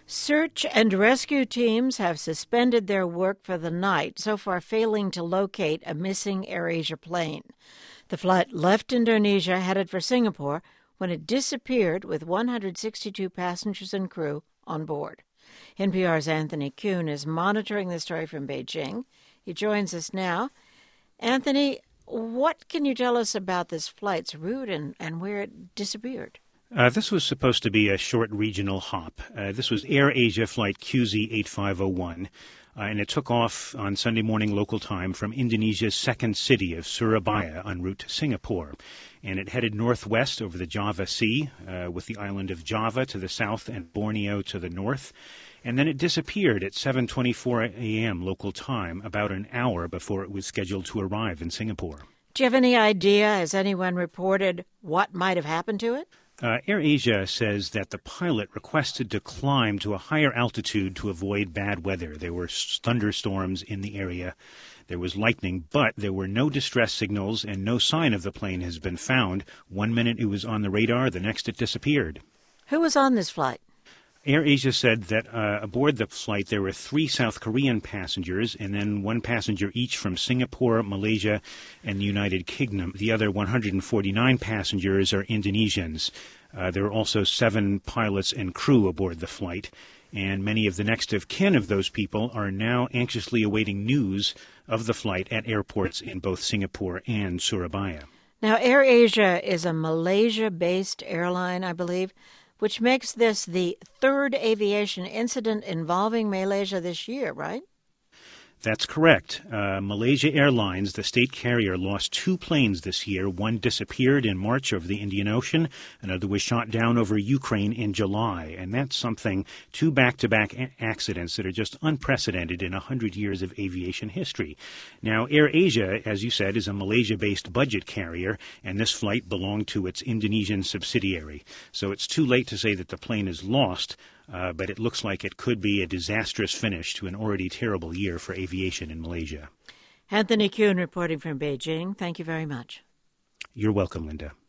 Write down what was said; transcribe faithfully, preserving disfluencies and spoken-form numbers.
Search and rescue teams have suspended their work for the night, so far failing to locate a missing AirAsia plane. The flight left Indonesia headed for Singapore when it disappeared with one hundred sixty-two passengers and crew on board. N P R's Anthony Kuhn is monitoring the story from Beijing. He joins us now. Anthony, what can you tell us about this flight's route and, and where it disappeared? Uh, this was supposed to be a short regional hop. Uh, this was AirAsia flight Q Z eighty-five oh one, uh, and it took off on Sunday morning local time from Indonesia's second city of Surabaya en route to Singapore. And it headed northwest over the Java Sea, uh, with the island of Java to the south and Borneo to the north. And then it disappeared at seven twenty-four a.m. local time, about an hour before it was scheduled to arrive in Singapore. Do you have any idea, has anyone reported what might have happened to it? Uh, AirAsia says that the pilot requested to climb to a higher altitude to avoid bad weather. There were thunderstorms in the area. There was lightning, but there were no distress signals and no sign of the plane has been found. One minute it was on the radar, the next it disappeared. Who was on this flight? AirAsia said that uh, aboard the flight there were three South Korean passengers and then one passenger each from Singapore, Malaysia, and the United Kingdom. The other one hundred forty-nine passengers are Indonesians. Uh, there are also seven pilots and crew aboard the flight, and many of the next of kin of those people are now anxiously awaiting news of the flight at airports in both Singapore and Surabaya. Now, AirAsia is a Malaysia-based airline, I believe, which makes this the third aviation incident involving Malaysia this year, right? That's correct. Uh, Malaysia Airlines, the state carrier, lost two planes this year. One disappeared in March over the Indian Ocean. Another was shot down over Ukraine in July. And that's something, two back-to-back a- accidents that are just unprecedented in one hundred years of aviation history. Now, AirAsia, as you said, is a Malaysia-based budget carrier, and this flight belonged to its Indonesian subsidiary. So it's too late to say that the plane is lost. Uh, but it looks like it could be a disastrous finish to an already terrible year for aviation in Malaysia. Anthony Kuhn reporting from Beijing. Thank you very much. You're welcome, Linda.